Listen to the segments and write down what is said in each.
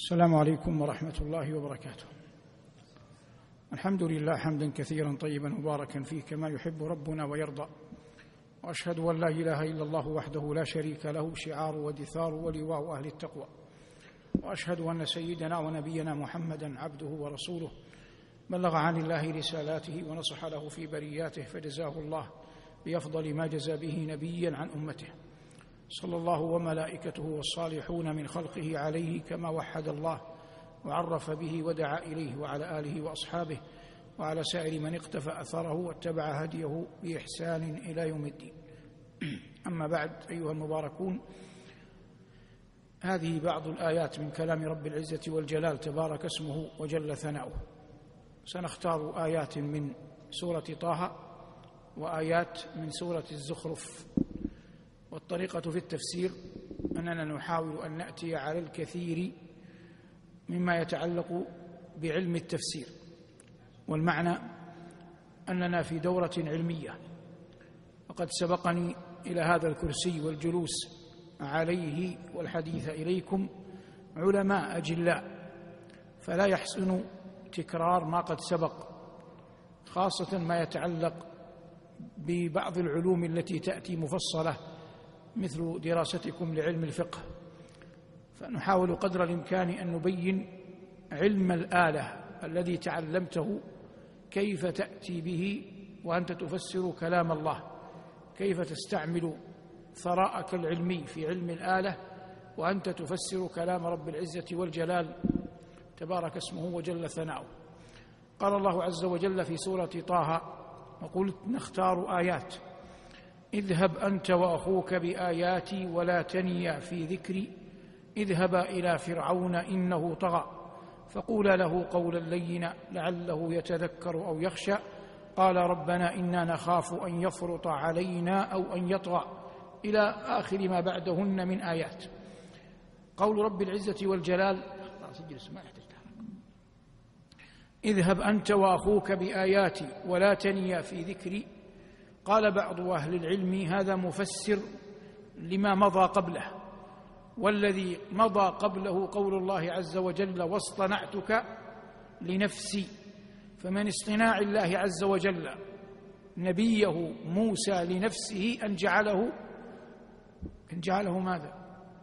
السلام عليكم ورحمة الله وبركاته. الحمد لله حمدا كثيرا طيبا مباركا فيه كما يحب ربنا ويرضى، وأشهد أن لا إله إلا الله وحده لا شريك له شعار ودثار ولواء أهل التقوى، وأشهد أن سيدنا ونبينا محمدا عبده ورسوله بلغ عن الله رسالاته ونصح له في برياته، فجزاه الله بأفضل ما جزى به نبيا عن أمته، صلى الله وملائكته والصالحون من خلقه عليه كما وحد الله وعرف به ودعا إليه، وعلى آله وأصحابه وعلى سائر من اقتفى أثره واتبع هديه بإحسان إلى يوم الدين. أما بعد، أيها المباركون، هذه بعض الآيات من كلام رب العزة والجلال تبارك اسمه وجل ثناؤه. سنختار آيات من سورة طه وآيات من سورة الزخرف. والطريقة في التفسير أننا نحاول أن نأتي على الكثير مما يتعلق بعلم التفسير، والمعنى أننا في دورة علمية، وقد سبقني إلى هذا الكرسي والجلوس عليه والحديث إليكم علماء أجلاء، فلا يحسن تكرار ما قد سبق، خاصة ما يتعلق ببعض العلوم التي تأتي مفصلة مثل دراستكم لعلم الفقه. فنحاول قدر الإمكان أن نبين علم الآلة الذي تعلمته، كيف تأتي به وأنت تفسر كلام الله، كيف تستعمل ثراءك العلمي في علم الآلة وأنت تفسر كلام رب العزة والجلال تبارك اسمه وجل ثناؤه. قال الله عز وجل في سورة طه: وقلت نختار آيات اذهب أنت وأخوك بآياتي ولا تنيا في ذكري اذهبا إلى فرعون إنه طغى فقولا له قولا لينا لعله يتذكر أو يخشى قال ربنا إنا نخاف أن يفرط علينا أو أن يطغى، إلى آخر ما بعدهن من آيات. قول رب العزة والجلال: اذهب أنت وأخوك بآياتي ولا تنيا في ذكري. قال بعض أهل العلم هذا مفسر لما مضى قبله، والذي مضى قبله قول الله عز وجل: واصطنعتك لنفسي. فمن اصطناع الله عز وجل نبيه موسى لنفسه أن جعله ماذا؟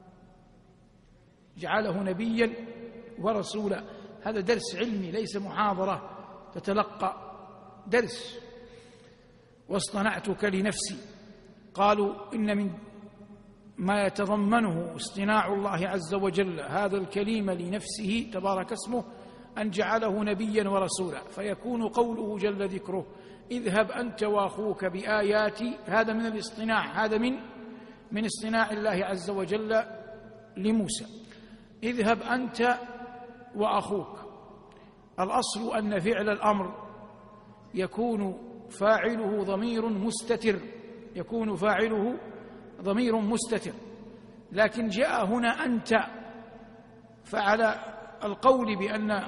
جعله نبيا ورسولا. هذا درس علمي ليس محاضرة تتلقى، درس. واصطنعتك لنفسي، قالوا إن من ما يتضمنه اصطناع الله عز وجل هذا الكلمة لنفسه تبارك اسمه أن جعله نبيا ورسولا، فيكون قوله جل ذكره: اذهب أنت وأخوك بآياتي، هذا من الاصطناع، هذا من اصطناع الله عز وجل لموسى. اذهب أنت وأخوك، الأصل أن فعل الأمر يكون فاعله ضمير مستتر، يكون فاعله ضمير مستتر، لكن جاء هنا أنت، فعلى القول بأن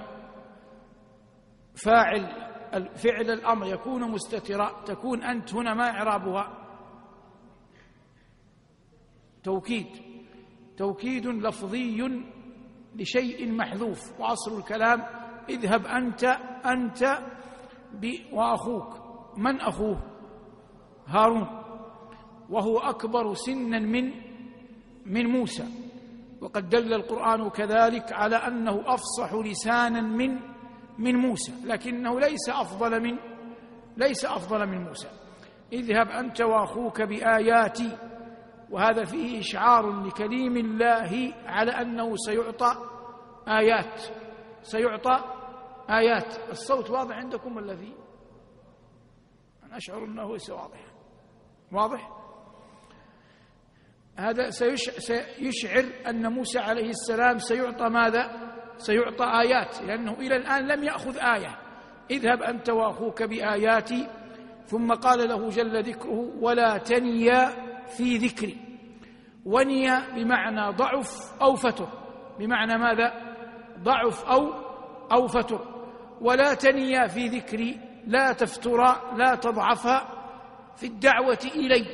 فعل الأمر يكون مستترا تكون أنت هنا ما إعرابها؟ توكيد لفظي لشيء محذوف، وأصل الكلام اذهب أنت وأخوك. من أخوه؟ هارون، وهو أكبر سنا من موسى، وقد دل القرآن كذلك على أنه أفصح لسانا من موسى، لكنه ليس أفضل من موسى. اذهب أنت وأخوك بآياتي، وهذا فيه إشعار لكليم الله على أنه سيعطى آيات. الصوت واضح عندكم ولا فيه؟ أنا أشعر أنه ليس واضح. هذا سيشعر أن موسى عليه السلام سيعطى ماذا؟ سيعطى آيات، لأنه إلى الآن لم يأخذ آية. اذهب أنت وأخوك بآياتي، ثم قال له جل ذكره: ولا تنيا في ذكري. ونيا بمعنى ضعف أو فتر، بمعنى ماذا؟ ضعف أو فتر. ولا تنيا في ذكري، لا تفترا، لا تضعفا في الدعوة إلي،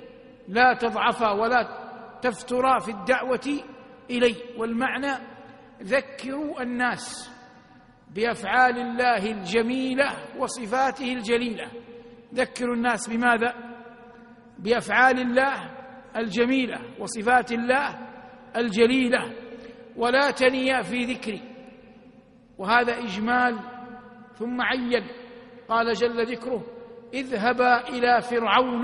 لا تضعفا ولا تفترا في الدعوة إلي. والمعنى ذكروا الناس بأفعال الله الجميلة وصفاته الجليلة. ذكروا الناس بماذا؟ بأفعال الله الجميلة وصفات الله الجليلة، ولا تنيا في ذكري. وهذا إجمال، ثم عين قال جل ذكره: اذهبا إلى فرعون.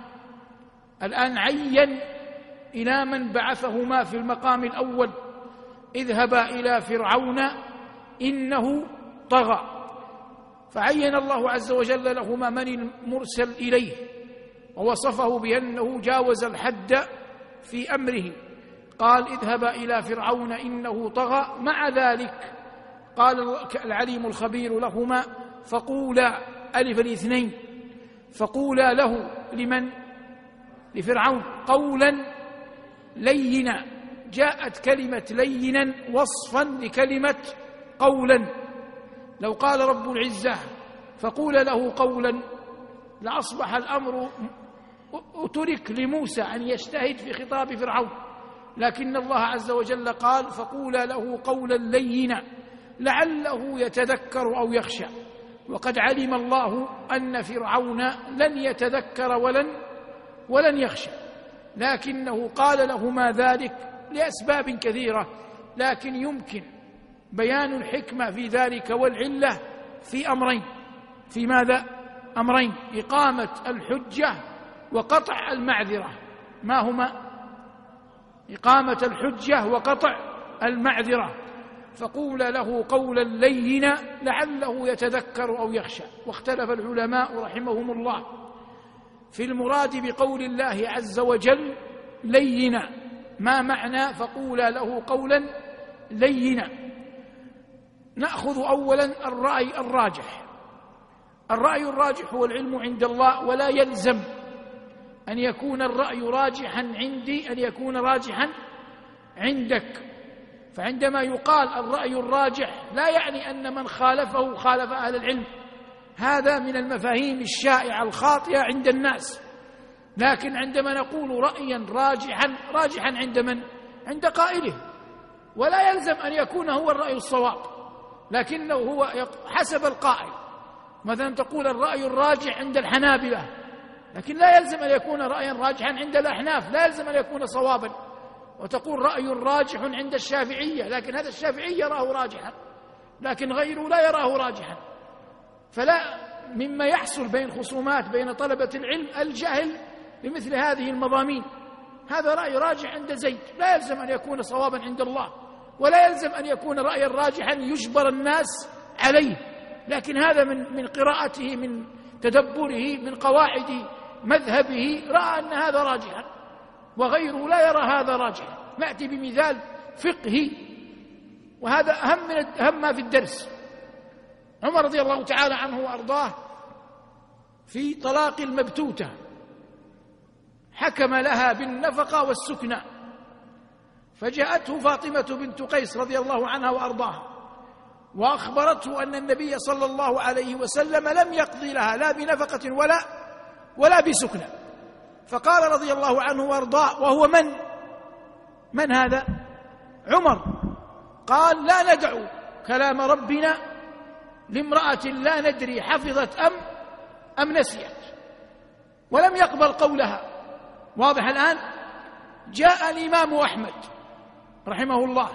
الآن عين إلى من بعثهما في المقام الأول: اذهبا إلى فرعون إنه طغى. فعين الله عز وجل لهما من المرسل إليه، ووصفه بأنه جاوز الحد في أمره. قال: اذهبا إلى فرعون إنه طغى. مع ذلك قال العليم الخبير لهما: فقولا، ألف الاثنين، فقولا له، لمن؟ لفرعون، قولا لينا. جاءت كلمة لينا وصفا لكلمة قولا. لو قال رب العزة فقولا له قولا لأصبح الأمر أترك لموسى أن يجتهد في خطاب فرعون، لكن الله عز وجل قال: فقولا له قولا لينا لعله يتذكر أو يخشى. وقد علم الله أن فرعون لن يتذكر ولن يخشى، لكنه قال لهما ذلك لأسباب كثيرة، لكن يمكن بيان الحكمة في ذلك والعلة في أمرين. في ماذا؟ أمرين: إقامة الحجة وقطع المعذرة. ما هما؟ إقامة الحجة وقطع المعذرة. فقول له قولا لينا لعله يتذكر أو يخشى. واختلف العلماء رحمهم الله في المراد بقول الله عز وجل لينا. ما معنى فقولا له قولا لينا؟ نأخذ أولا الرأي الراجح. الرأي الراجح هو العلم عند الله، ولا يلزم أن يكون الرأي راجحا عندي أن يكون راجحا عندك. فعندما يقال الرأي الراجح لا يعني أن من خالفه خالف أهل العلم، هذا من المفاهيم الشائعة الخاطئة عند الناس. لكن عندما نقول رأيا راجحا عند من؟ عند قائله، ولا يلزم أن يكون هو الرأي الصواب، لكنه هو حسب القائل. مثلا تقول الرأي الراجح عند الحنابلة، لكن لا يلزم أن يكون رأيا راجحا عند الأحناف، لا يلزم أن يكون صوابا. وتقول رأي راجح عند الشافعية، لكن هذا الشافعي يراه راجحا، لكن غيره لا يراه راجحا. فلا مما يحصل بين خصومات بين طلبة العلم الجهل بمثل هذه المضامين. هذا رأي راجح عند زيد، لا يلزم أن يكون صوابا عند الله، ولا يلزم أن يكون رأيا راجحا يجبر الناس عليه، لكن هذا من قراءته، من تدبره، من قواعد مذهبه، رأى أن هذا راجحا، وغيره لا يرى هذا راجحا. نأتي بمثال فقهي، وهذا أهم ما في الدرس. عمر رضي الله تعالى عنه وأرضاه في طلاق المبتوتة حكم لها بالنفقة والسكنى، فجاءته فاطمة بنت قيس رضي الله عنها وأرضاها وأخبرته أن النبي صلى الله عليه وسلم لم يقضي لها لا بنفقة ولا بسكنى. فقال رضي الله عنه وأرضاه: وهو من هذا؟ عمر. قال: لا ندع كلام ربنا لامرأة لا ندري حفظت أم نسيت، ولم يقبل قولها. واضح الآن؟ جاء الإمام أحمد رحمه الله،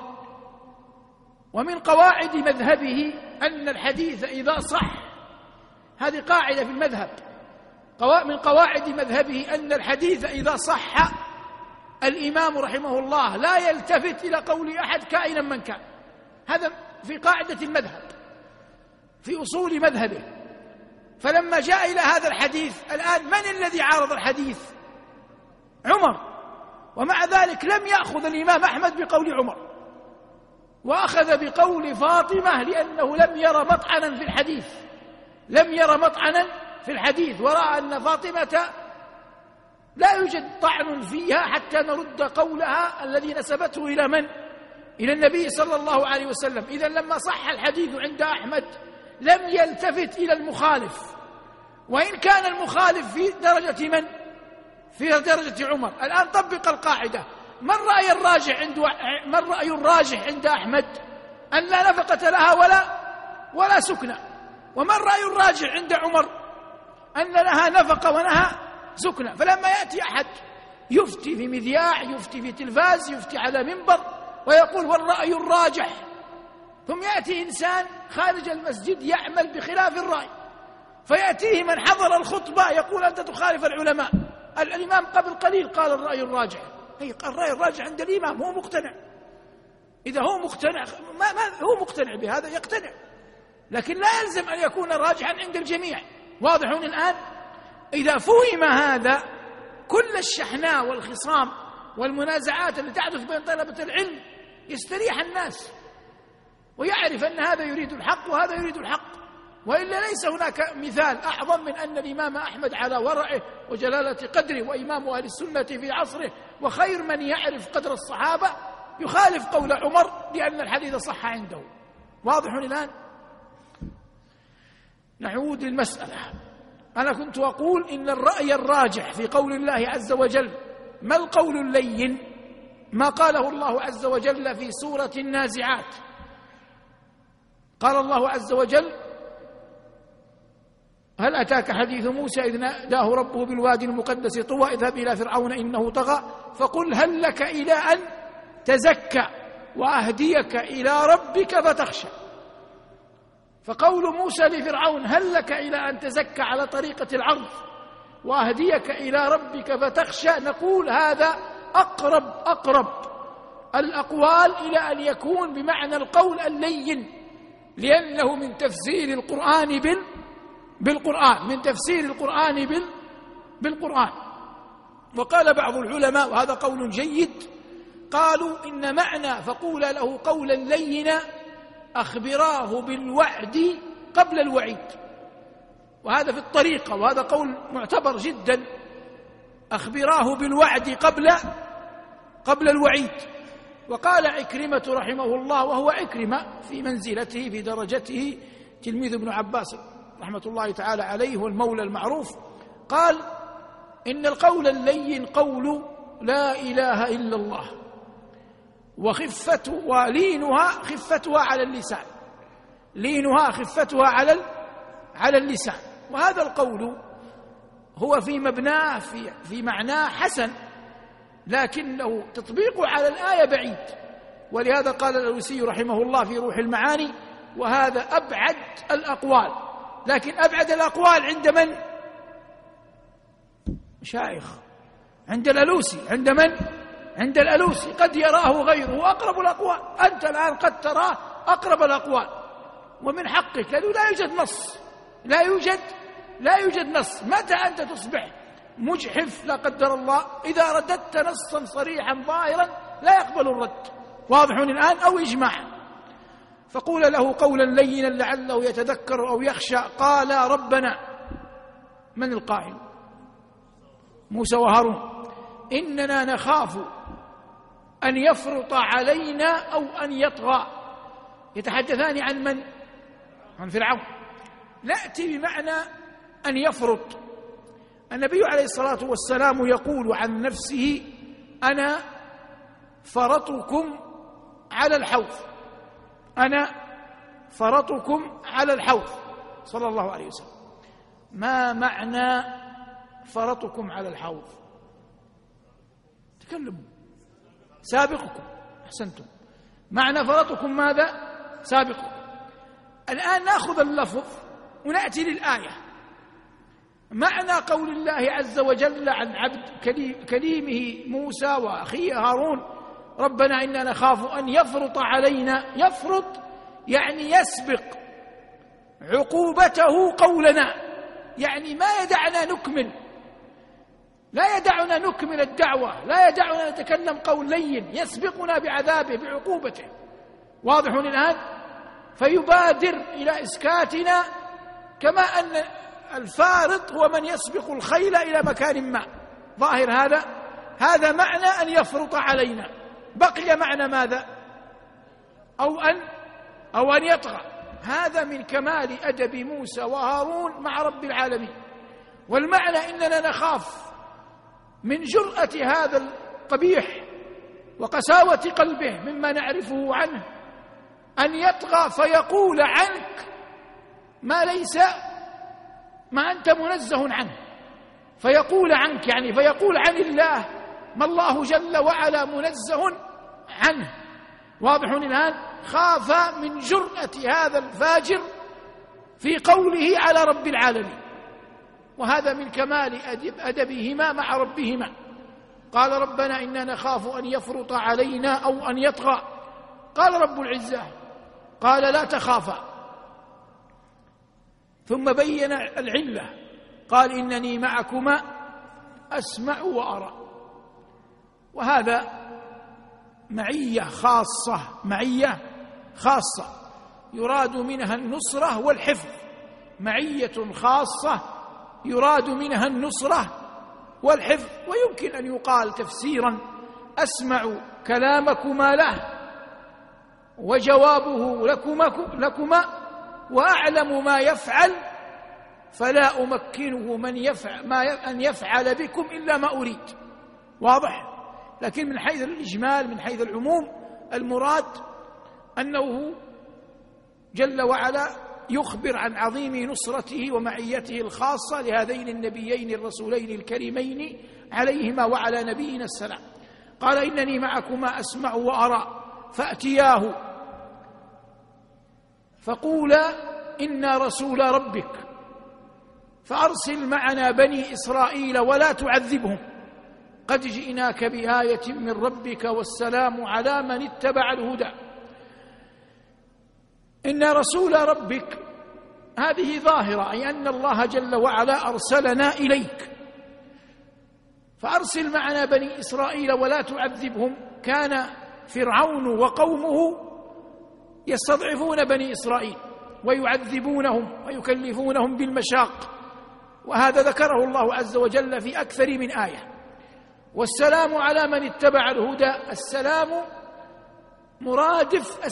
ومن قواعد مذهبه أن الحديث إذا صح، هذه قاعدة في المذهب، من قواعد مذهبه أن الحديث إذا صح الإمام رحمه الله لا يلتفت إلى قول أحد كائنا من كان. هذا في قاعدة المذهب، في أصول مذهبه. فلما جاء إلى هذا الحديث الآن، من الذي عارض الحديث؟ عمر. ومع ذلك لم يأخذ الإمام أحمد بقول عمر، وأخذ بقول فاطمة، لأنه لم يرى مطعنا في الحديث، لم يرى مطعنا في الحديث، ورأى أن فاطمة لا يوجد طعن فيها حتى نرد قولها الذي نسبته إلى من؟ إلى النبي صلى الله عليه وسلم. إذن لما صح الحديث عند أحمد لم يلتفت إلى المخالف، وإن كان المخالف في درجة من؟ في درجة عمر. الآن طبق القاعدة: ما الرأي الراجح عند أحمد؟ أن لا نفقة لها ولا سكنى. وما الرأي الراجح عند عمر؟ أن لها نفقة ولها سكنى. فلما يأتي أحد يفتي في مذياع، يفتي في تلفاز، يفتي على منبر ويقول والرأي الراجح، ثم يأتي إنسان خارج المسجد يعمل بخلاف الرأي، فيأتيه من حضر الخطبة يقول أنت تخالف العلماء. الإمام قبل قليل قال الرأي الراجح، الرأي الراجح عند الإمام، هو مقتنع. إذا هو مقتنع، ما هو مقتنع بهذا يقتنع، لكن لا يلزم أن يكون راجحا عند الجميع. واضحون الآن؟ إذا فهم هذا كل الشحناء والخصام والمنازعات التي تحدث بين طلبة العلم يستريح الناس ويعرف أن هذا يريد الحق وهذا يريد الحق. وإلا ليس هناك مثال أعظم من أن الإمام أحمد على ورعه وجلالة قدره وإمام أهل السنة في عصره وخير من يعرف قدر الصحابة يخالف قول عمر لأن الحديث صح عنده. واضح الآن؟ نعود للمسألة. أنا كنت أقول إن الرأي الراجح في قول الله عز وجل ما القول اللين؟ ما قاله الله عز وجل في سورة النازعات. قال الله عز وجل هل أتاك حديث موسى إذ ناداه ربه بالوادي المقدس طوى اذهب إلى فرعون إنه طغى فقل هل لك إلى أن تزكى وأهديك إلى ربك فتخشى. فقول موسى لفرعون هل لك إلى أن تزكى على طريقة العرض وأهديك إلى ربك فتخشى، نقول هذا أقرب الأقوال إلى أن يكون بمعنى القول اللين، لأنه من تفسير القرآن بالقرآن، من تفسير القرآن بالقرآن. وقال بعض العلماء وهذا قول جيد، قالوا إن معنى فقول له قولا لينا أخبراه بالوعد قبل الوعيد، وهذا في الطريقة، وهذا قول معتبر جدا. أخبراه بالوعد قبل الوعيد. وقال عكرمة رحمه الله، وهو عكرمة في منزلته في درجته تلميذ ابن عباس رحمة الله تعالى عليه والمولى المعروف، قال إن القول اللين قول لا إله إلا الله ولينها خفتها على اللسان، لينها خفتها على اللسان. وهذا القول هو في مبناه في معناه حسن، لكنه تطبيقه على الآية بعيد. ولهذا قال الألوسي رحمه الله في روح المعاني وهذا أبعد الأقوال. لكن أبعد الأقوال عند من؟ شيخ عند الألوسي. عند من؟ عند الألوسي. قد يراه غيره أقرب الأقوال، أنت الآن قد تراه أقرب الأقوال، ومن حقك، لأنه لا يوجد نص، لا يوجد نص. متى أنت تصبح مجحف لا قدر الله؟ إذا رددت نصا صريحا ظاهرا لا يقبل الرد. واضح الآن؟ أو إجماعا. فقول له قولا لينا لعله يتذكر أو يخشى. قال ربنا، من القائل؟ موسى وهارون. إننا نخاف أن يفرط علينا أو أن يطغى. يتحدثان عن من؟ عن فرعون. نأتي بمعنى أن يفرط. النبي عليه الصلاة والسلام يقول عن نفسه أنا فرطكم على الحوض، أنا فرطكم على الحوض صلى الله عليه وسلم. ما معنى فرطكم على الحوض؟ تكلموا. سابقكم. أحسنتم. معنى فرطكم ماذا؟ سابقكم. الآن نأخذ اللفظ ونأتي للآية. معنى قول الله عز وجل عن عبد كليمه موسى وأخيه هارون ربنا إنا نخاف أن يفرط علينا. يفرط يعني يسبق عقوبته قولنا، يعني ما يدعنا نكمل، لا يدعنا نكمل الدعوة، لا يدعنا نتكلم قول لين، يسبقنا بعذابه بعقوبته. واضح الآن؟ فيبادر إلى إسكاتنا، كما أن الفارط هو من يسبق الخيل إلى مكان ما. ظاهر هذا معنى أن يفرط علينا. بقي معنى ماذا؟ أو أن يطغى. هذا من كمال أدب موسى وهارون مع رب العالمين. والمعنى إننا نخاف من جرأة هذا القبيح وقساوة قلبه مما نعرفه عنه أن يطغى فيقول عنك ما أنت منزه عنه، فيقول عنك يعني فيقول عن الله ما الله جل وعلا منزه عنه. واضح الآن؟ خاف من جرأة هذا الفاجر في قوله على رب العالمين، وهذا من كمال أدبهما مع ربهما. قال ربنا إنا نخاف أن يفرط علينا أو أن يطغى. قال رب العزة قال لا تخافا، ثم بين العلة قال إنني معكما أسمع وأرى. وهذا معية خاصة يراد منها النصرة والحفظ، معية خاصة يراد منها النصرة والحفظ. ويمكن أن يقال تفسيرا أسمع كلامكما له وجوابه لكما وأعلم ما يفعل فلا أمكنه أن يفعل بكم إلا ما أريد. واضح؟ لكن من حيث الإجمال من حيث العموم المراد أنه جل وعلا يخبر عن عظيم نصرته ومعيته الخاصة لهذين النبيين الرسولين الكريمين عليهما وعلى نبينا السلام. قال إنني معكما أسمع وأرى فأتياه فقولا إنا رسول ربك فأرسل معنا بني إسرائيل ولا تعذبهم قد جئناك بآية من ربك والسلام على من اتبع الهدى. إن رسول ربك هذه ظاهرة، أي أن الله جل وعلا أرسلنا إليك، فأرسل معنا بني إسرائيل ولا تعذبهم. كان فرعون وقومه يستضعفون بني إسرائيل ويعذبونهم ويكلفونهم بالمشاق، وهذا ذكره الله عز وجل في أكثر من آية. والسلام على من اتبع الهدى، السلام مرادف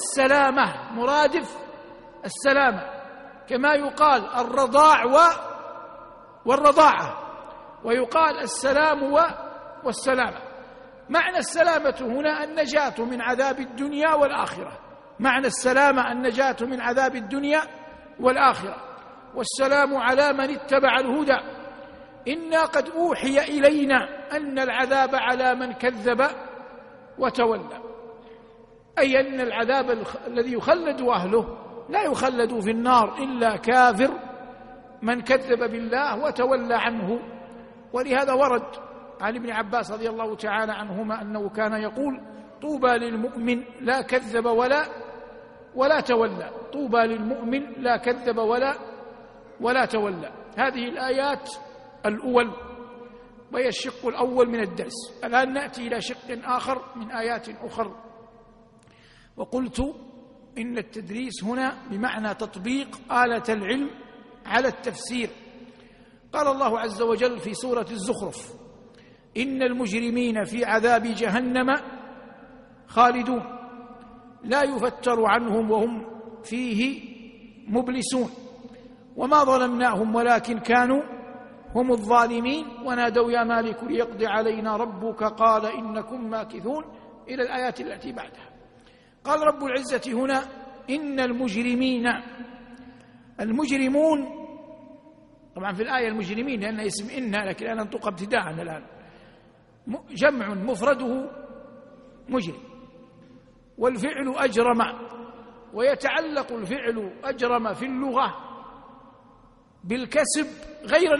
السلامة، كما يقال الرضاع والرضاعة، ويقال السلام والسلامة. معنى السلامة هنا النجاة من عذاب الدنيا والآخرة، معنى السلامة النجاة من عذاب الدنيا والآخرة. والسلام على من اتبع الهدى. إنا قد أوحي إلينا أن العذاب على من كذب وتولى، أي أن العذاب الذي يخلد أهله لا يخلد في النار إلا كافر من كذب بالله وتولى عنه. ولهذا ورد عن ابن عباس رضي الله تعالى عنهما أنه كان يقول طوبى للمؤمن لا كذب ولا تولى، طوبى للمؤمن لا كذب ولا تولى. هذه الآيات الأول، وهي الشق الأول من الدرس. الآن نأتي إلى شق آخر من آيات أخر. وقلت إن التدريس هنا بمعنى تطبيق آلة العلم على التفسير. قال الله عز وجل في سورة الزخرف إن المجرمين في عذاب جهنم خالدون لا يفتر عنهم وهم فيه مبلسون وما ظلمناهم ولكن كانوا هم الظالمين ونادوا يا مالك ليقضي علينا ربك قال إنكم ماكثون إلى الآيات التي بعدها. قال رب العزة هنا إن المجرمون، طبعا في الآية المجرمين لأن اسم إن، لكن أنا أنطق ابتداء الآن، جمع مفرده مجرم، والفعل أجرم، ويتعلق الفعل أجرم في اللغة بالكسب غير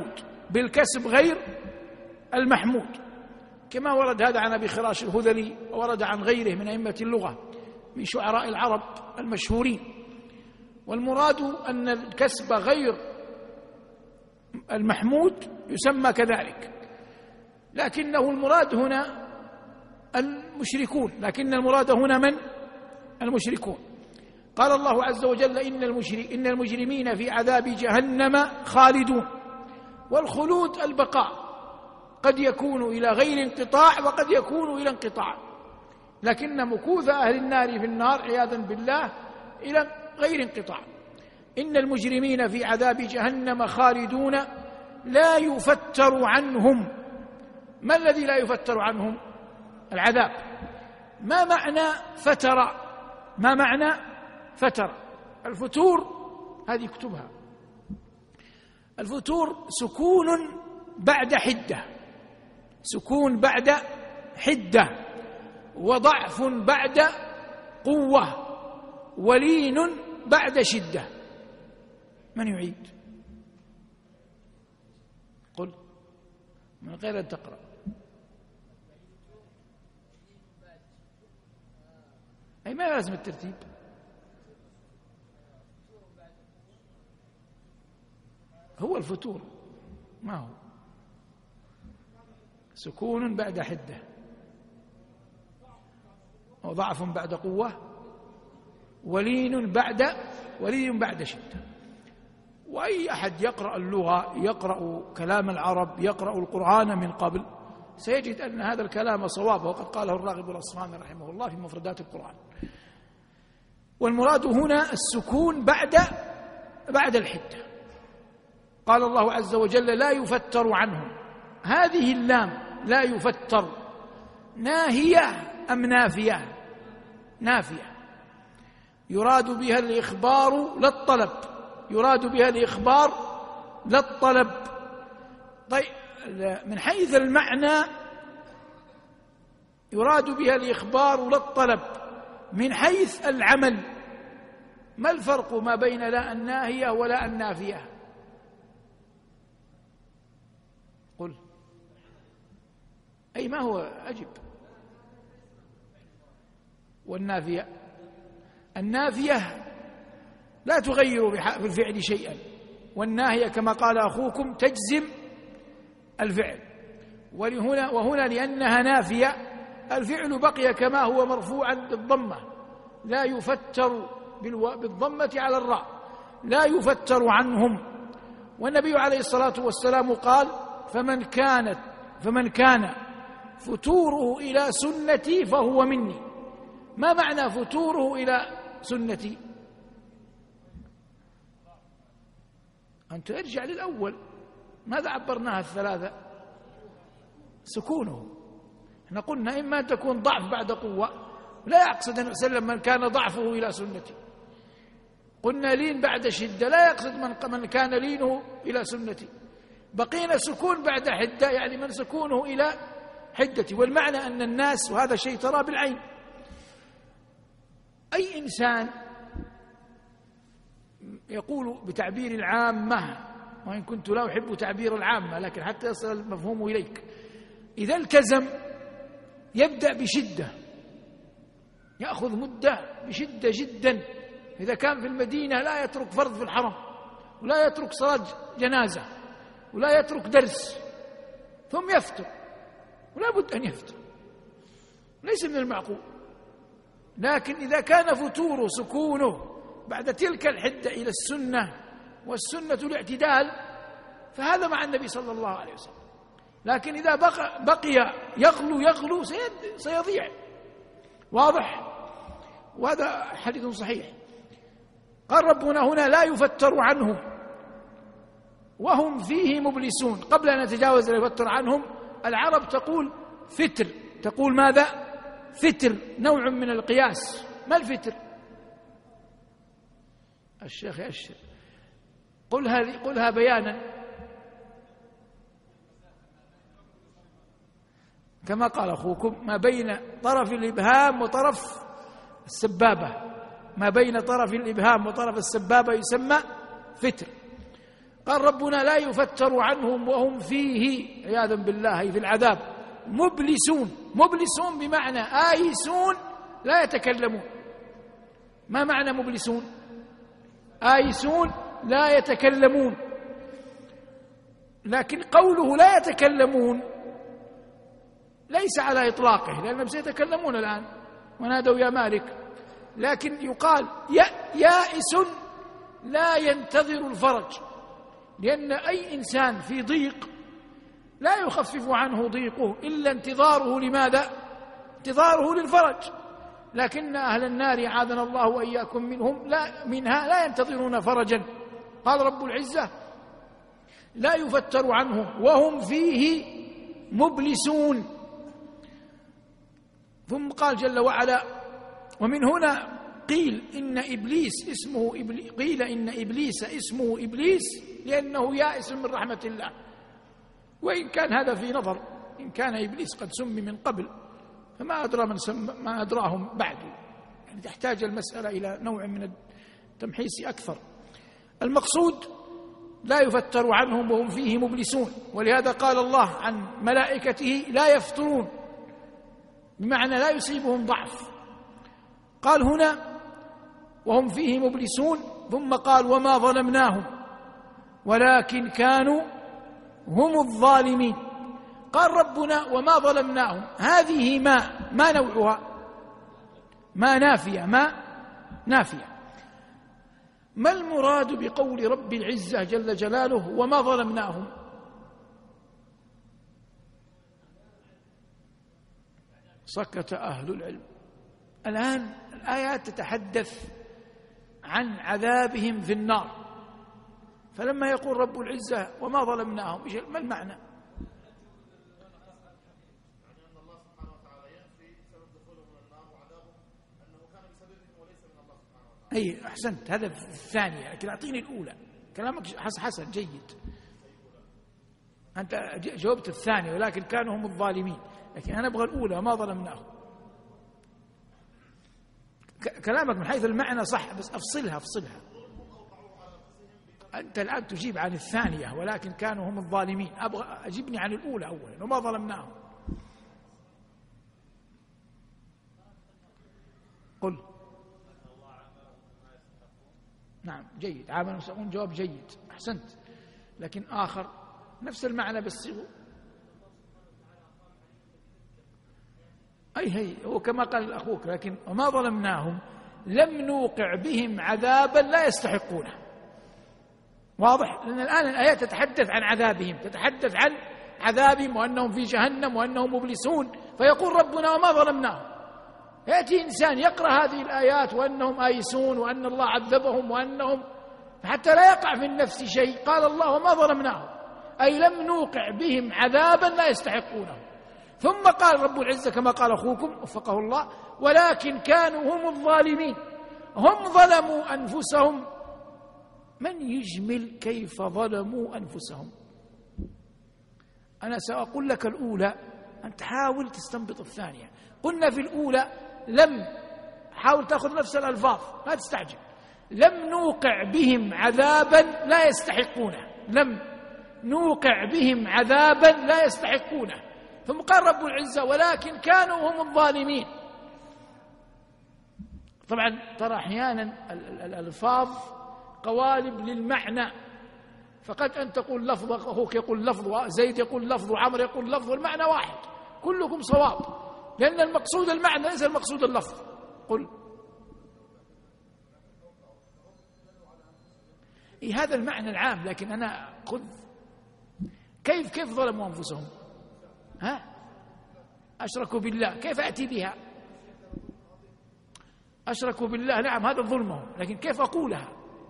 المحمود، كما ورد هذا عن أبي خراش الهذلي وورد عن غيره من أئمة اللغة من شعراء العرب المشهورين. والمراد أن الكسب غير المحمود يسمى كذلك، لكنه المراد هنا المشركون، لكن المراد هنا من؟ المشركون. قال الله عز وجل إن المجرمين في عذاب جهنم خالدون. والخلود البقاء، قد يكون إلى غير انقطاع وقد يكون إلى انقطاع، لكن مكوث أهل النار في النار عياذا بالله إلى غير انقطاع. إن المجرمين في عذاب جهنم خالدون لا يفتر عنهم. ما الذي لا يفتر عنهم؟ العذاب. ما معنى فتر؟ ما معنى فتر؟ الفتور هذه اكتبها. الفتور سكون بعد حدة، سكون بعد حدة، وضعف بعد قوة، ولين بعد شدة. من يعيد؟ قل من غير أن تقرأ. أي ما لازم الترتيب. هو الفتور ما هو؟ سكون بعد حدة، وضعف بعد قوة، ولين بعد شدة. وأي أحد يقرأ اللغة، يقرأ كلام العرب، يقرأ القرآن من قبل، سيجد أن هذا الكلام صواب، وقد قاله الراغب الأصفهاني رحمه الله في مفردات القرآن. والمراد هنا السكون بعد الحدة. قال الله عز وجل: لا يفتر عنهم. هذه اللام لا يفتر ناهية أم نافية؟ نافية، يراد بها الإخبار لا الطلب، يراد بها الإخبار لا الطلب. طيب، من حيث المعنى يراد بها الإخبار لا الطلب. من حيث العمل ما الفرق ما بين لا الناهية ولا النافية؟ قل. أي ما هو؟ أجب. والنافية؟ النافية لا تغير بالفعل شيئا، والناهية كما قال أخوكم تجزم الفعل. وهنا لأنها نافية الفعل بقي كما هو مرفوعا بالضمة، لا يفتر بالضمة على الراء، لا يفتر عنهم. والنبي عليه الصلاة والسلام قال: فمن كان فتوره إلى سنتي فهو مني. ما معنى فتوره إلى سنتي؟ أنت ارجع للأول، ماذا عبرناها الثلاثة؟ سكونه. احنا قلنا إما أن تكون ضعف بعد قوة، لا يقصد النبي صلى الله عليه وسلم من كان ضعفه إلى سنتي. قلنا لين بعد شدة، لا يقصد من كان لينه إلى سنتي. بقينا سكون بعد حدة، يعني من سكونه إلى حدتي. والمعنى أن الناس، وهذا شيء ترى بالعين، أي إنسان يقول بتعبير العامة، وإن كنت لا أحب تعبير العامة لكن حتى يصل المفهوم إليك، إذا التزم يبدأ بشدة، يأخذ مدة بشدة جدا. إذا كان في المدينة لا يترك فرض في الحرم، ولا يترك صلاة جنازة، ولا يترك درس، ثم يفتر، ولا بد أن يفتر، ليس من المعقول. لكن إذا كان فتوره سكونه بعد تلك الحدة إلى السنة، والسنة الاعتدال، فهذا مع النبي صلى الله عليه وسلم. لكن إذا بقي يغلو سيضيع. واضح؟ وهذا حديث صحيح. قال ربنا هنا: لا يفتر عنهم وهم فيه مبلسون. قبل أن نتجاوز لا يفتر عنهم، العرب تقول فتر، تقول ماذا؟ فتر، نوع من القياس. ما الفتر؟ الشيخ يأشر، قلها بيانا. كما قال أخوكم: ما بين طرف الإبهام وطرف السبابة، ما بين طرف الإبهام وطرف السبابة يسمى فتر. قال ربنا: لا يفتر عنهم وهم فيه عياذا بالله في العذاب مبلسون. مبلسون بمعنى آيسون لا يتكلمون. ما معنى مبلسون؟ آيسون لا يتكلمون. لكن قوله لا يتكلمون ليس على إطلاقه، لأنهم سيتكلمون الآن ونادوا يا مالك. لكن يقال يائس لا ينتظر الفرج، لأن أي إنسان في ضيق لا يخفف عنه ضيقه إلا انتظاره. لماذا؟ انتظاره للفرج. لكن أهل النار عاذنا الله وإياكم منها لا ينتظرون فرجا. قال رب العزة: لا يفتر عنهم وهم فيه مبلسون. ثم قال جل وعلا: ومن هنا قيل إن إبليس اسمه إبليس لأنه يائس من رحمة الله، وإن كان هذا في نظر، إن كان إبليس قد سمي من قبل فما أدرى ما أدراهم بعد، يعني تحتاج المسألة إلى نوع من التمحيص أكثر. المقصود لا يفتر عنهم وهم فيه مبلسون، ولهذا قال الله عن ملائكته: لا يفترون، بمعنى لا يصيبهم ضعف. قال هنا: وهم فيه مبلسون، ثم قال: وما ظلمناهم ولكن كانوا هم الظالمين. قال ربنا: وما ظلمناهم، هذه ما نوعها؟ ما نافية، ما نافية. ما المراد بقول رب العزة جل جلاله وما ظلمناهم؟ سكت أهل العلم. الآن الآيات تتحدث عن عذابهم في النار، فلما يقول رب العزة وما ظلمناهم، ما المعنى؟ أي أحسنت، هذا الثانية، لكن أعطيني الأولى. كلامك حسن جيد، أنت جاوبت الثانية ولكن كانوا هم الظالمين، لكن أنا أبغى الأولى وما ظلمناهم. كلامك من حيث المعنى صح، بس أفصلها. أنت الآن تجيب عن الثانية ولكن كانوا هم الظالمين، أبغى أجيبني عن الأولى أولا وما ظلمناهم. قل. نعم جيد، عامل مسؤول، جواب جيد، أحسنت. لكن آخر نفس المعنى بس هي هو كما قال أخوك، لكن وما ظلمناهم لم نوقع بهم عذابا لا يستحقونه. واضح؟ لأن الآن الآيات تتحدث عن عذابهم، تتحدث عن عذابهم وأنهم في جهنم وأنهم مبلسون، فيقول ربنا وما ظلمناهم. يأتي إنسان يقرأ هذه الآيات وأنهم آيسون وأن الله عذبهم وأنهم، حتى لا يقع في النفس شيء، قال الله وما ظلمناهم، أي لم نوقع بهم عذابا لا يستحقونه. ثم قال رب العزة كما قال أخوكم وفقه الله: ولكن كانوا هم الظالمين، هم ظلموا أنفسهم. من يجمل كيف ظلموا أنفسهم؟ أنا سأقول لك الأولى، أنت حاول تستنبط الثانية. قلنا في الأولى لم، حاول تأخذ نفس الألفاظ، لا تستعجل. لم نوقع بهم عذابا لا يستحقونه، لم نوقع بهم عذابا لا يستحقونه. ثم قال رب العزة: ولكن كانوا هم الظالمين. طبعا ترى أحيانا الألفاظ قوالب للمعنى، فقد أن تقول لفظ، أخوك يقول لفظ، زيد يقول لفظ، وعمر يقول لفظ، والمعنى واحد، كلكم صواب، لأن المقصود المعنى ليس المقصود اللفظ. قل. هذا المعنى العام، لكن أنا خذ كيف ظلموا أنفسهم؟ أشركوا بالله، كيف أتي بها؟ أشركوا بالله، نعم هذا ظلمهم، لكن كيف أقولها؟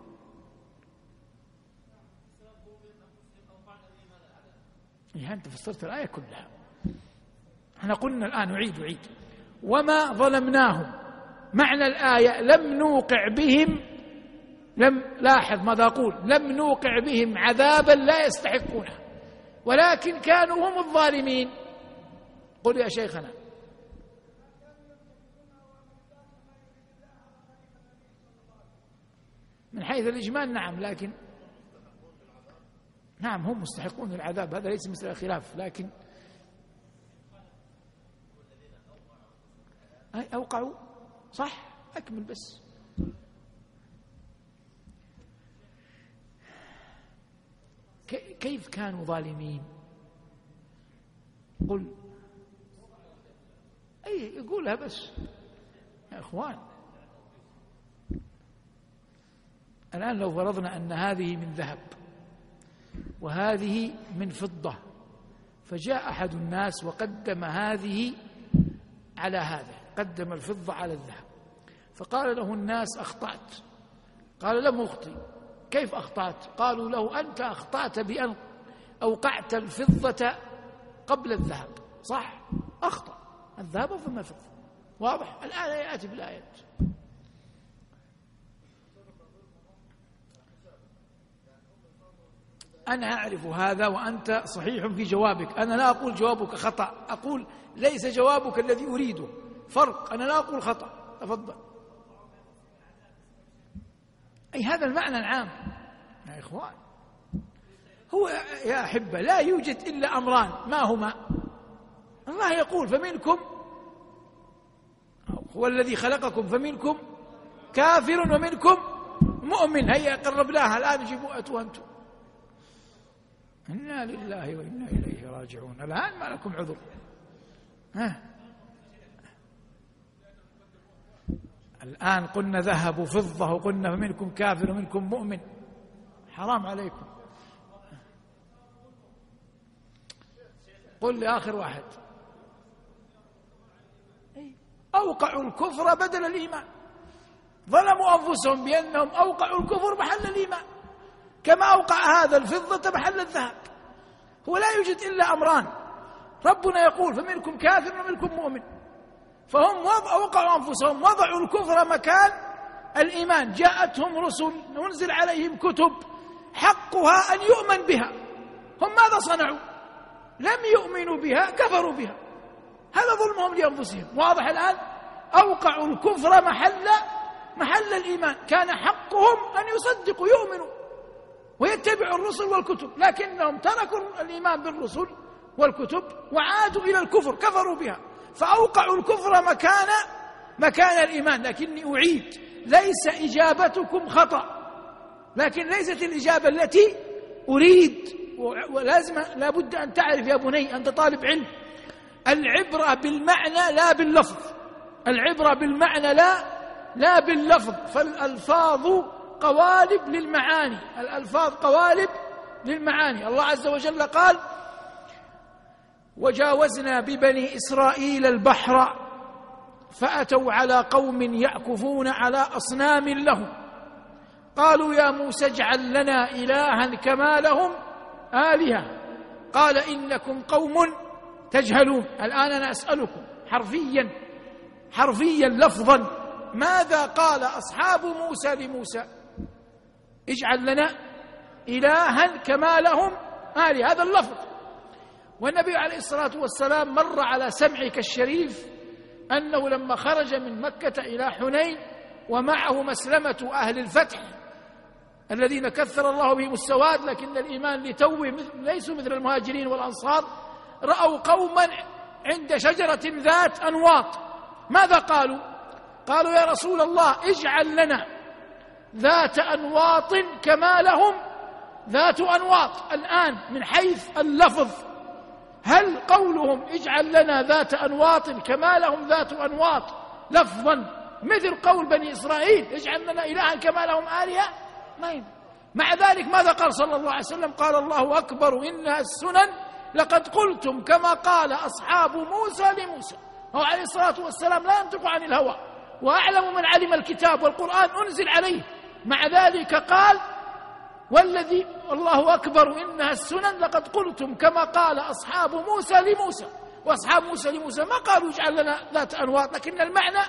أنت فسرت الآية كلها. احنا قلنا الآن أعيد: وما ظلمناهم، معنى الآية لم نوقع بهم، لم، لاحظ ماذا أقول، لم نوقع بهم عذابا لا يستحقونه، ولكن كانوا هم الظالمين. قل يا شيخنا. من حيث الإجمال نعم، لكن نعم هم مستحقون العذاب، هذا ليس مثل خلاف، لكن أوقعوا صح. أكمل بس. كيف كانوا ظالمين؟ قل. يقولها بس يا إخوان. الآن لو فرضنا أن هذه من ذهب وهذه من فضة، فجاء أحد الناس وقدم هذه على هذا، قدم الفضة على الذهب، فقال له الناس: أخطأت. قال: لم أخطئ. كيف أخطأت؟ قالوا له: أنت أخطأت بأن أوقعت الفضة قبل الذهب. صح، أخطأ، الذهب ثم الفضة. واضح؟ الآن يأتي بالآيات. أنا أعرف هذا وأنت صحيح في جوابك، أنا لا أقول جوابك خطأ، أقول ليس جوابك الذي أريده، فرق، أنا لا أقول خطأ. تفضل. أي هذا المعنى العام يا إخوان. هو يا أحبة لا يوجد إلا أمران، ما هما؟ الله يقول فمنكم، هو الذي خلقكم فمنكم كافر ومنكم مؤمن. هيا قربناها الآن، جيبوا أتوا أنتم. إنا لله وإنا إليه راجعون. الآن ما لكم عذر. الآن قلنا ذهب وفضة وقلنا فمنكم كافر ومنكم مؤمن، حرام عليكم. قل لآخر واحد. أوقعوا الكفر بدل الإيمان، ظلموا أنفسهم بأنهم أوقعوا الكفر محل الإيمان، كما أوقع هذا الفضة محل الذهب. هو لا يوجد إلا أمران، ربنا يقول فمنكم كافر ومنكم مؤمن، فهم أوقعوا أنفسهم، وضعوا الكفر مكان الإيمان. جاءتهم رسل ونزل عليهم كتب حقها أن يؤمن بها، هم ماذا صنعوا؟ لم يؤمنوا بها، كفروا بها، هذا ظلمهم لأنفسهم. واضح الآن؟ أوقعوا الكفر محل الإيمان، كان حقهم أن يصدقوا يؤمنوا ويتبعوا الرسل والكتب، لكنهم تركوا الإيمان بالرسل والكتب وعادوا إلى الكفر، كفروا بها، فأوقعوا الكفر مكان الإيمان. لكني أعيد، ليس إجابتكم خطأ، لكن ليست الإجابة التي أريد، ولازم لابد أن تعرف يا بني، أنت طالب علم، العبرة بالمعنى لا باللفظ، العبرة بالمعنى لا باللفظ، فالألفاظ قوالب للمعاني، الألفاظ قوالب للمعاني. الله عز وجل قال وجاوزنا ببني إسرائيل البحر فأتوا على قوم يعكفون على أصنام لهم قالوا يا موسى اجعل لنا إلها كما لهم آلهة قال إنكم قوم تجهلون. الآن أنا أسألكم حرفيا لفظا، ماذا قال أصحاب موسى لموسى؟ اجعل لنا إلها كما لهم آلهة، هذا اللفظ. والنبي عليه الصلاة والسلام مر على سمعك الشريف أنه لما خرج من مكة إلى حنين ومعه مسلمة أهل الفتح الذين كثر الله بهم السواد، لكن الإيمان لتوه ليسوا مثل المهاجرين والأنصار، رأوا قوما عند شجرة ذات أنواط، ماذا قالوا؟ قالوا يا رسول الله اجعل لنا ذات أنواط كما لهم ذات أنواط. الآن من حيث اللفظ، هل قولهم اجعل لنا ذات أنواط كما لهم ذات أنواط لفظا مثل قول بني إسرائيل اجعل لنا إلها كما لهم آلهة؟ ما يمكن. مع ذلك ماذا قال صلى الله عليه وسلم؟ قال الله أكبر إنها السنن لقد قلتم كما قال أصحاب موسى لموسى. هو عليه الصلاة والسلام لا ينطق عن الهوى، وأعلم من علم الكتاب والقرآن أنزل عليه، مع ذلك قال والذي الله أكبر إنها السنن لقد قلتم كما قال أصحاب موسى لموسى. وأصحاب موسى لموسى ما قالوا اجعل لنا ذات أنواط، لكن المعنى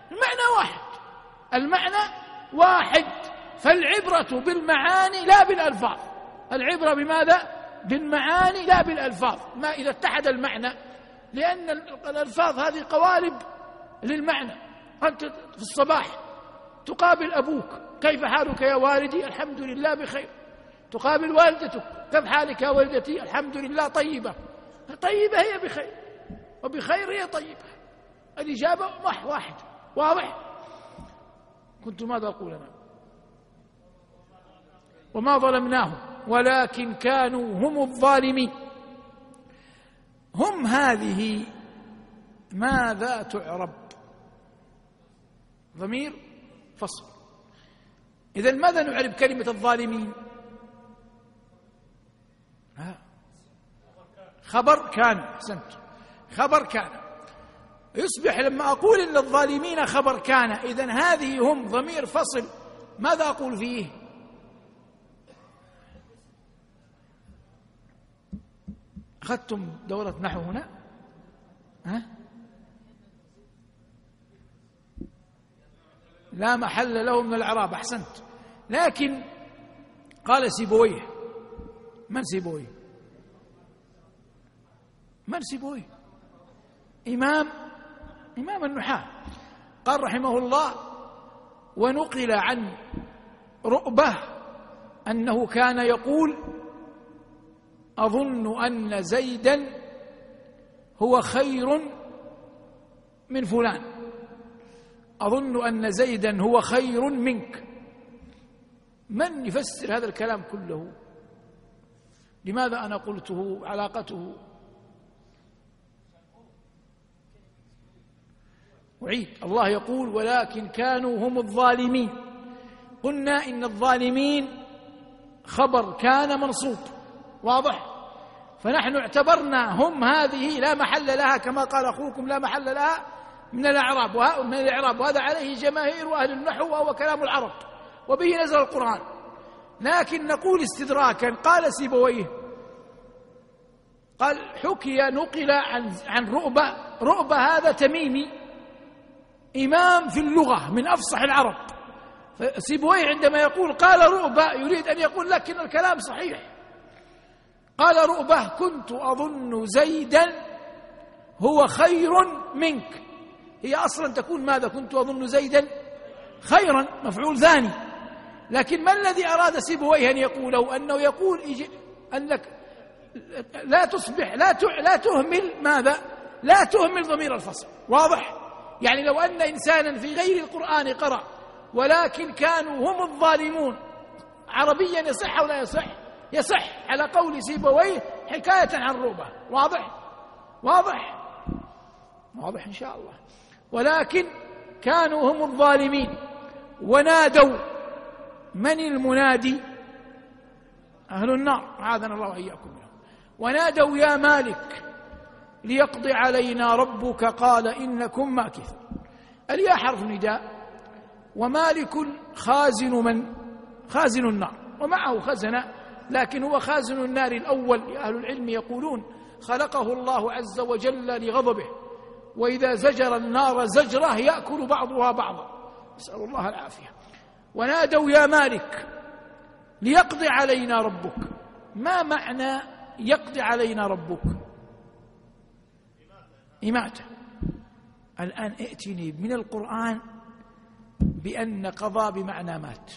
واحد. فالعبرة بالمعاني لا بالألفاظ، العبرة بماذا؟ بالمعاني لا بالألفاظ، ما إذا اتحد المعنى، لأن الألفاظ هذه قوالب للمعنى. أنت في الصباح تقابل أبوك كيف حالك يا والدي؟ الحمد لله بخير. تقابل والدتك كيف حالك يا والدتي؟ الحمد لله طيبة. طيبة هي بخير، وبخير هي طيبة، الإجابة واحد. واضح؟ كنت ماذا أقول أنا؟ وما ظلمناهم ولكن كانوا هم الظالمين. هم هذه ماذا تعرب؟ ضمير فصل. إذن ماذا نعرب كلمة الظالمين؟ خبر كان. أحسنت، خبر كان. يصبح لما أقول إن الظالمين خبر كان، إذن هذه هم ضمير فصل، ماذا أقول فيه؟ أخذتم دورة نحو هنا؟ لا محل له من الإعراب. أحسنت. لكن قال سيبويه. من سيبويه؟ من سيبويه؟ إمام النحاة. قال رحمه الله: ونقل عن رؤبة أنه كان يقول: أظن أن زيدا هو خير من فلان، أظن أن زيدا هو خير منك. من يفسر هذا الكلام كله؟ لماذا أنا قلته علاقته؟ أعيد: الله يقول: ولكن كانوا هم الظالمين. قلنا إن الظالمين خبر كان منصوب، واضح؟ فنحن اعتبرنا هم هذه لا محل لها، كما قال أخوكم لا محل لها من الإعراب، وهذا عليه جماهير أهل النحو وهو كلام العرب وبه نزل القرآن. لكن نقول استدراكا: قال سيبويه، قال نقل عن رؤبة هذا تميمي إمام في اللغة من أفصح العرب. سيبويه عندما يقول قال رؤبة يريد أن يقول لكن الكلام صحيح. قال رؤبة: كنت أظن زيدا هو خير منك. هي أصلا تكون ماذا؟ كنت أظن زيدا خيرا، مفعول ثاني. لكن ما الذي أراد سيبويه أن يقوله؟ أنه يقول أنك لا تصبح لا تهمل ماذا؟ لا تهمل ضمير الفصل، واضح؟ يعني لو أن إنسانا في غير القرآن قرأ ولكن كانوا هم الظالمون، عربيا يصح أو لا يصح؟ يصح على قول سيبويه حكاية عن رؤبة. واضح إن شاء الله. ولكن كانوا هم الظالمين. ونادوا. من المنادي؟ أهل النار، عاذنا الله وإياكم منهم. ونادوا: يا مالك ليقضي علينا ربك قال إنكم ماكثون. الياء حرف نداء، ومالك خازن النار، ومعه خزنة، لكن هو خازن النار الأول. أهل العلم يقولون: خلقه الله عز وجل لغضبه، وإذا زجر النار زجره يأكل بعضها بعضا، نسأل الله العافية. ونادوا: يا مالك ليقضي علينا ربك. ما معنى يقضي علينا ربك؟ إماتة. الآن ائتني من القرآن بأن قضى بمعنى مات.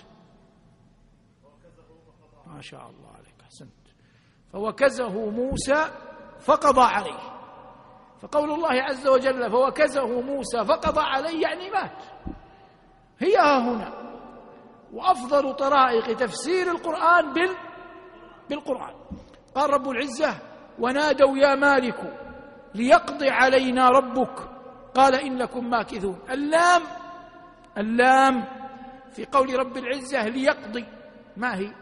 ما شاء الله عليك، أحسنت. فوكزه موسى فقضى عليه. فقول الله عز وجل فوكزه موسى فقضى عليه يعني مات. هي هنا. وأفضل طرائق تفسير القرآن بالقرآن. قال رب العزة: ونادوا يا مالك ليقضي علينا ربك قال إنكم ماكثون. اللام في قول رب العزة ليقضي ما هي؟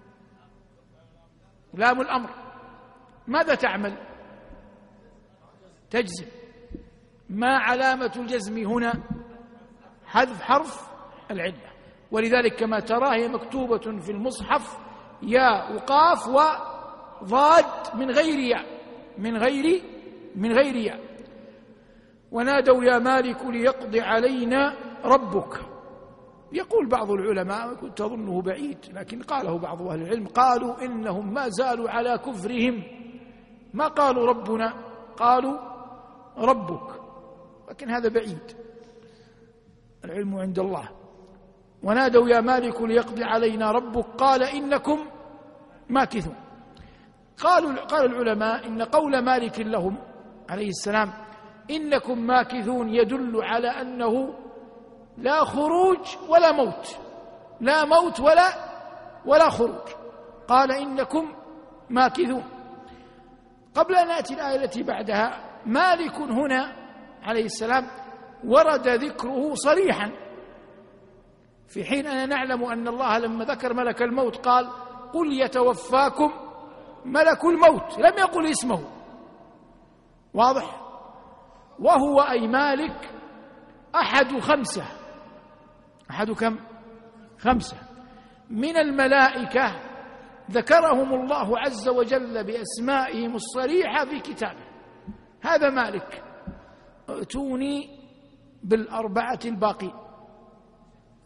لام الأمر. ماذا تعمل؟ تجزم. ما علامة الجزم هنا؟ حذف حرف العلة. ولذلك كما ترى هي مكتوبة في المصحف ياء وقاف وضاد من غير ياء، من غير ياء. ونادوا يا مالك ليقضي علينا ربك. يقول بعض العلماء، كنت أظنه بعيد لكن قاله بعض أهل العلم، قالوا إنهم ما زالوا على كفرهم، ما قالوا ربنا، قالوا ربك، لكن هذا بعيد، العلم عند الله. ونادوا يا مالك ليقضي علينا ربك قال إنكم ماكثون. قال العلماء إن قول مالك لهم عليه السلام إنكم ماكثون يدل على أنه لا خروج ولا موت، لا موت ولا خروج. قال إنكم ماكثون. قبل أن نأتي الآية التي بعدها، مالك هنا عليه السلام ورد ذكره صريحا، في حين أننا نعلم أن الله لما ذكر ملك الموت قال قل يتوفاكم ملك الموت، لم يقل اسمه، واضح؟ وهو أي مالك أحد خمسة، أحد كم؟ خمسة من الملائكة ذكرهم الله عز وجل بأسمائهم الصريحة في كتابه. هذا مالك. ائتوني بالأربعة الباقين،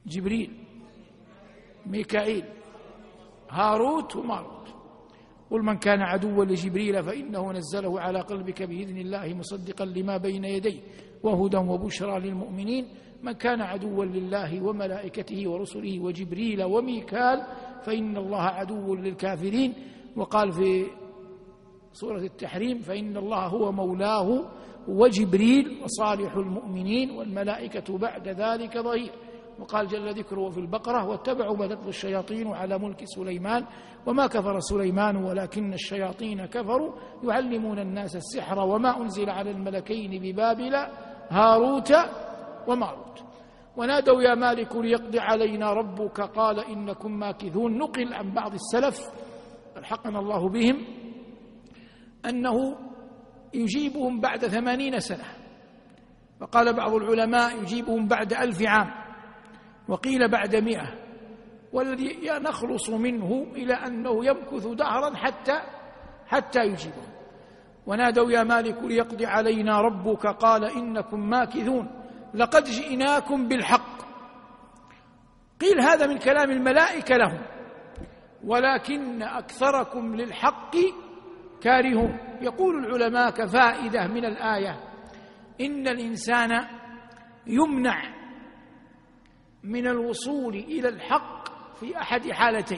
جبريل، ميكائيل، هاروت وماروت. قل من كان عدوا لجبريل فإنه نزله على قلبك بإذن الله مصدقا لما بين يديه وهدى وبشرى للمؤمنين. من كان عدوا لله وملائكته ورسله وجبريل وميكال فإن الله عدو للكافرين. وقال في سورة التحريم فإن الله هو مولاه وجبريل وصالح المؤمنين والملائكة بعد ذلك ظهير. وقال جل ذكره في البقرة واتبعوا ما تتلو الشياطين على ملك سليمان وما كفر سليمان ولكن الشياطين كفروا يعلمون الناس السحر وما أنزل على الملكين ببابل هاروت وماروت. ونادوا يا مالك ليقضي علينا ربك قال إنكم ماكثون. نقل عن بعض السلف الحقنا الله بهم أنه يجيبهم بعد 80 سنة، وقال بعض العلماء يجيبهم بعد 1000 عام، وقيل بعد 100، والذي نخلص منه إلى أنه يمكث دهرا حتى يجيبهم. ونادوا يا مالك ليقضي علينا ربك قال إنكم ماكثون لقد جئناكم بالحق. قيل هذا من كلام الملائكة لهم ولكن أكثركم للحق كارهون. يقول العلماء كفائدة من الآية إن الإنسان يمنع من الوصول إلى الحق في أحد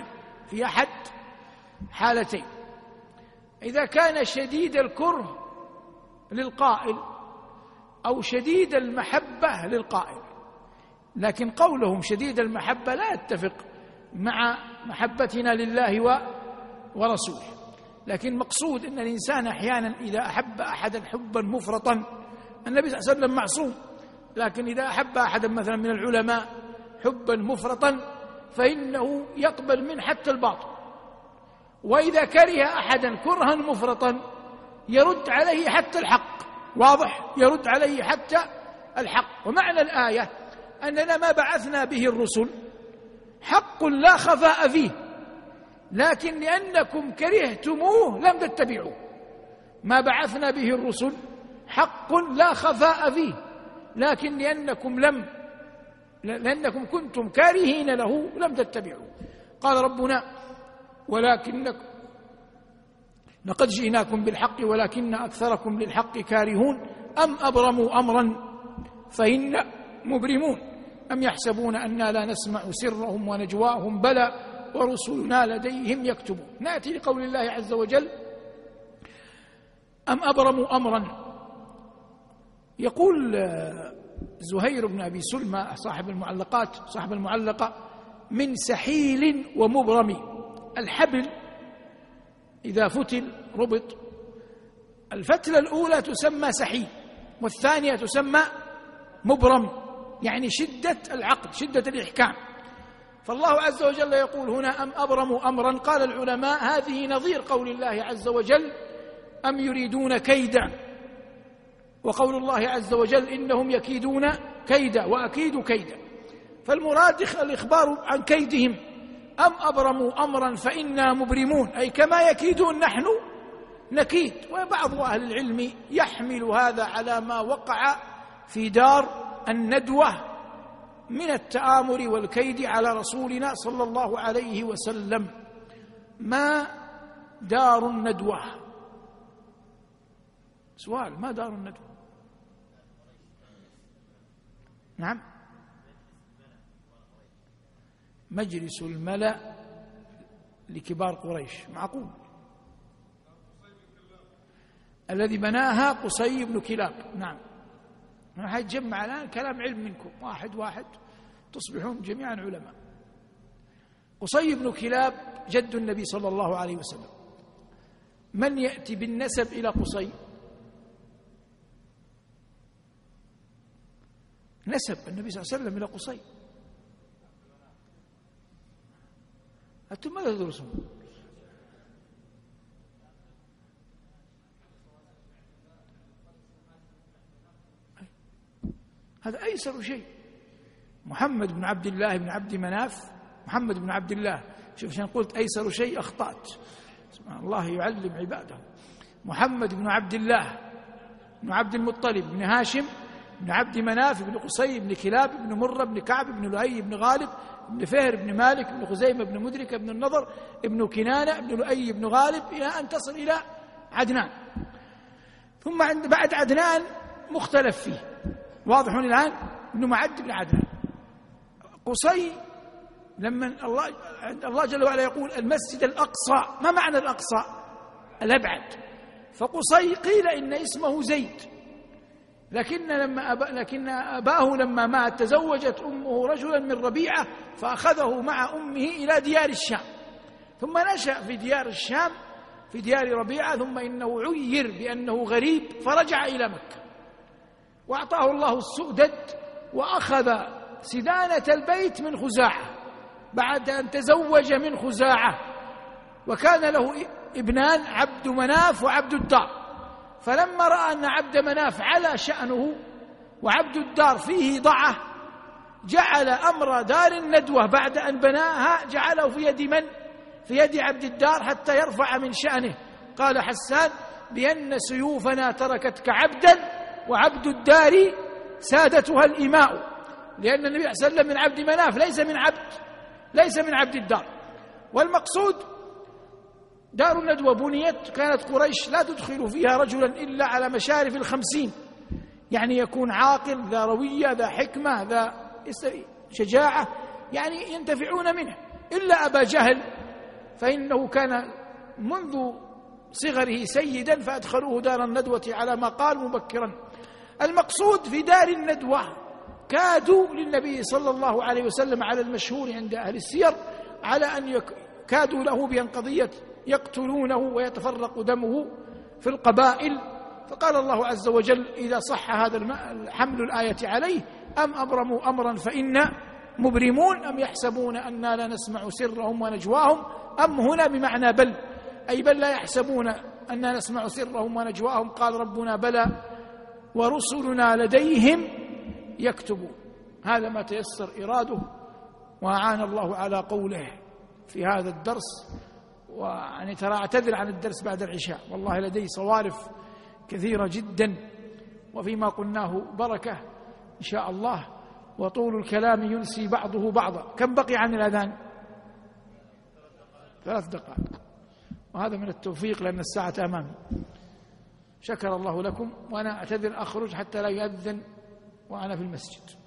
حالتين. إذا كان شديد الكره للقائل أو شديد المحبة للقائل، لكن قولهم شديد المحبة لا يتفق مع محبتنا لله ورسوله. لكن مقصود أن الإنسان أحيانا إذا أحب أحدا حبا مفرطا، النبي صلى الله عليه وسلم معصوم، لكن إذا أحب أحدا مثلا من العلماء حبا مفرطا فإنه يقبل منه حتى الباطل، وإذا كره أحدا كرها مفرطا يرد عليه حتى الحق. واضح؟ يرد عليه حتى الحق. ومعنى الآية أننا ما بعثنا به الرسل حق لا خفاء فيه، لكن لأنكم كرهتموه لم تتبعوه. ما بعثنا به الرسل حق لا خفاء فيه، لكن لأنكم كنتم كارهين له لم تتبعوه. قال ربنا ولكنكم لقد جئناكم بالحق ولكن أكثركم للحق كارهون أم أبرموا أمرا فإنا مبرمون أم يحسبون أنا لا نسمع سرهم ونجواهم بلى ورسلنا لديهم يكتبون. نأتي لقول الله عز وجل أم أبرموا أمرا. يقول زهير بن أبي سلمى صاحب المعلقة من سحيل ومبرم. الحبل إذا فتل ربط، الفتلة الأولى تسمى سحيل والثانية تسمى مبرم، يعني شدة العقد شدة الإحكام. فالله عز وجل يقول هنا أم أبرموا أمرا. قال العلماء هذه نظير قول الله عز وجل أم يريدون كيدا، وقول الله عز وجل إنهم يكيدون كيدا وأكيد كيدا. فالمراد الإخبار عن كيدهم. أم أبرموا أمرا فإنا مبرمون، أي كما يكيدون نحن نكيد. وبعض أهل العلم يحمل هذا على ما وقع في دار الندوة من التآمر والكيد على رسولنا صلى الله عليه وسلم. ما دار الندوة؟ سؤال، ما دار الندوة؟ نعم، مجلس الملأ لكبار قريش. معقول؟ الذي بناها قصي بن كلاب. نعم، هيتجمع الآن كلام علم منكم واحد تصبحون جميعا علماء. قصي بن كلاب جد النبي صلى الله عليه وسلم. من يأتي بالنسب إلى قصي؟ نسب النبي صلى الله عليه وسلم إلى قصي. أنتم ماذا تدرسون؟ هذا أيسر شيء. محمد بن عبد الله بن عبد مناف، محمد بن عبد الله. شوف عشان قلت أيسر شيء أخطأت. سبحان الله يعلم عباده. محمد بن عبد الله بن عبد المطلب بن هاشم بن عبد مناف بن قصي بن كلاب بن مرة بن كعب بن لؤي بن غالب بن فهر بن مالك بن خزيمة بن مدركة بن النضر بن كنانة بن لؤي بن غالب إلى أن تصل إلى عدنان. ثم بعد عدنان مختلف فيه، واضح الآن، بن معد بن عدنان. قصي لما الله جل وعلا يقول المسجد الأقصى، ما معنى الأقصى؟ الأبعد. فقصي قيل إن اسمه زيد، لكن أباه لما مات تزوجت أمه رجلا من ربيعة فأخذه مع أمه إلى ديار الشام، ثم نشأ في ديار الشام في ديار ربيعة، ثم إنه عير بأنه غريب فرجع إلى مكة، وأعطاه الله السؤدد وأخذ سدانة البيت من خزاعة بعد أن تزوج من خزاعة، وكان له ابنان عبد مناف وعبد الدار. فلما رأى أن عبد مناف على شأنه وعبد الدار فيه ضعه جعل أمر دار الندوة بعد أن بناها جعله في يد من؟ في يد عبد الدار حتى يرفع من شأنه. قال حسان بأن سيوفنا تركتك عبدا وعبد الدار سادتها الإماء، لأن النبي صلى الله عليه وسلم من عبد مناف ليس من عبد الدار. والمقصود دار الندوة بنيت، كانت قريش لا تدخل فيها رجلا إلا على مشارف 50، يعني يكون عاقل ذا روية ذا حكمة ذا شجاعة، يعني ينتفعون منه، إلا أبا جهل فإنه كان منذ صغره سيدا فأدخلوه دار الندوة على ما قال مبكرا. المقصود في دار الندوة كادوا للنبي صلى الله عليه وسلم على المشهور عند أهل السير على أن كادوا له بأن قضية يقتلونه ويتفرق دمه في القبائل، فقال الله عز وجل إذا صح هذا حمل الآية عليه أم أبرموا أمرا فإنا مبرمون أم يحسبون أننا لا نسمع سرهم ونجواهم، أم هنا بمعنى بل، أي بل لا يحسبون أننا نسمع سرهم ونجواهم. قال ربنا بلى ورسلنا لديهم يكتبون. هذا ما تيسر إراده، وأعان الله على قوله في هذا الدرس. ويعني ترى أعتذر عن الدرس بعد العشاء، والله لدي صوارف كثيرة جدا، وفيما قلناه بركة إن شاء الله، وطول الكلام ينسي بعضه بعضا. كم بقي عن الأذان؟ 3 دقائق، وهذا من التوفيق لأن الساعة أمامي. شكر الله لكم، وأنا أعتذر أخرج حتى لا يؤذن وأنا في المسجد.